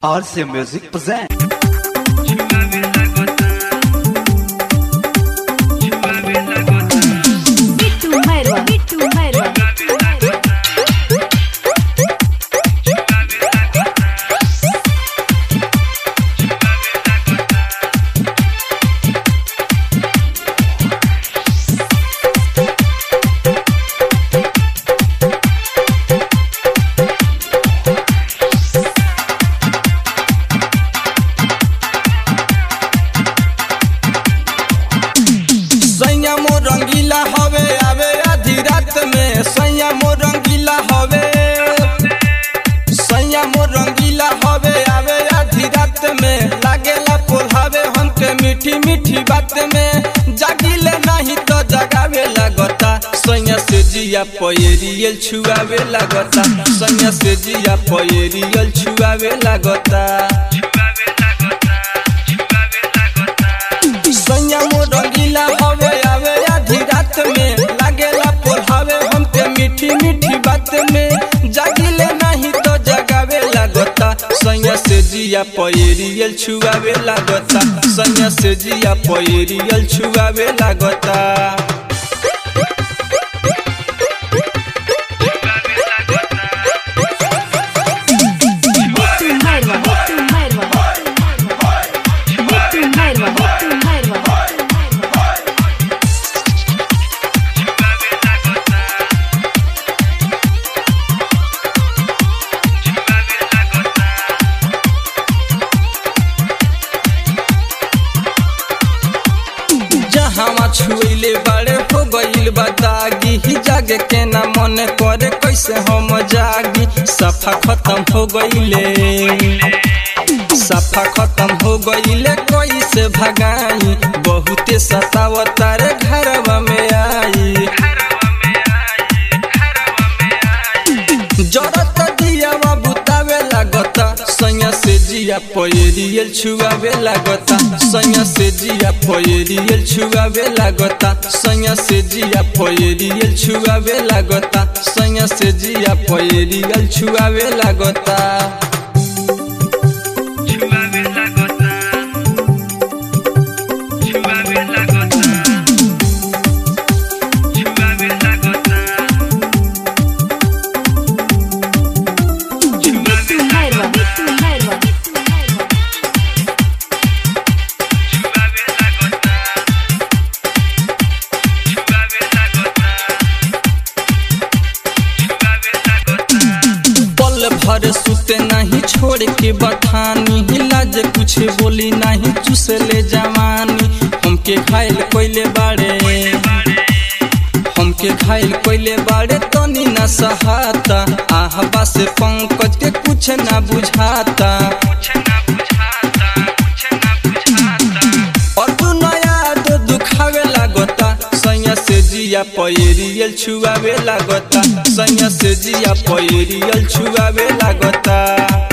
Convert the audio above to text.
RC Music present. रंगीला हवे आवे आधी रात में सैया मोर रंगीला हवे सैया मोर रंगीला हवे आवे आधी रात में लागेला पोल्हावे हमके मीठी मीठी बात में जागिले नहीं तो जगावे लागता सैया से जिया पयरियल छुआवे लागता सैया से जिया पयरियल छुआवे लागता सैया मोर रंगीला हवे आवे आधी रात में लागेला पोल्हावे हमके मीठी मीठी बात में जागिले नहीं तो जगावे लागता सैया से जिया पयरियल छुआवे लागता सैया से जिया पयरियल छुआवे लागता जहाँ छुएले बाड़े हो गईल बतागी ही जागे के ना मन करे कैसे हम जागी सफा खत्म हो गईले सफा खत्म हो गईले कैसे भगाई बहुते सतावता रे घरवा में आई जरत दियावा बुतावे लागता सैया से जिया पयरियल छुआवे लागता सैया से जिया पयरियल छुआवे लागता सैया से जिया पयरियल छुआवे लागता सैया से जिया पयरियल छुआवे लागता भर सुते नहीं छोड़ के बठानी लाज कुछ बोली नहीं चुस ले जवानी हमके घायल कोइले बाड़े हमके घायल कोइले बाड़े तनी न सहाता आहबा से पंकज के कुछ न बुझाता और तू नया तो दुखावे लागता सैया से जिया पयरियल छुआवे लागता सैया से जिया पयरियल छुआवे लागता।